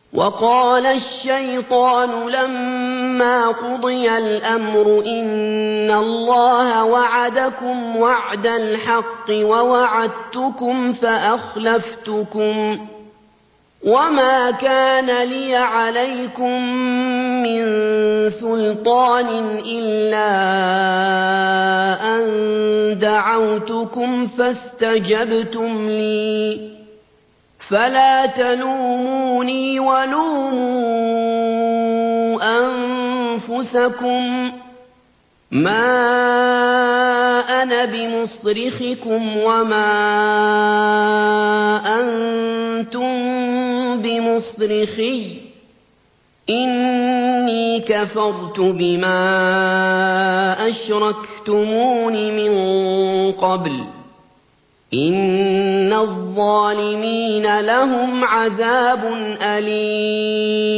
وَقَالَ الشَّيْطَانُ لَمَّا قُضِيَ الْأَمْرُ إِنَّ اللَّهَ وَعَدَكُمْ وَعْدَ الْحَقِّ وَوَعَدتُّكُمْ فَأَخْلَفْتُكُمْ وَمَا كَانَ لِيَ عَلَيْكُم مِّن سُلْطَانٍ إِلَّا أَن دَعَوْتُكُمْ فَاسْتَجَبْتُمْ لِي فَلَا تَلُومُونِي وَلُومُوا أَنفُسَكُم مَّا أَنَا بِمُصْرِخِكُمْ وَمَا أَنتُم بِمُصْرِخِيَّ ۖ إِنِّي كَفَرْتُ بِمَا أَشْرَكْتُمُونِ مِن قَبْلُ ۗ إِنَّ الظَّالِمِينَ لَهُمْ عَذَابٌ أَلِيمٌ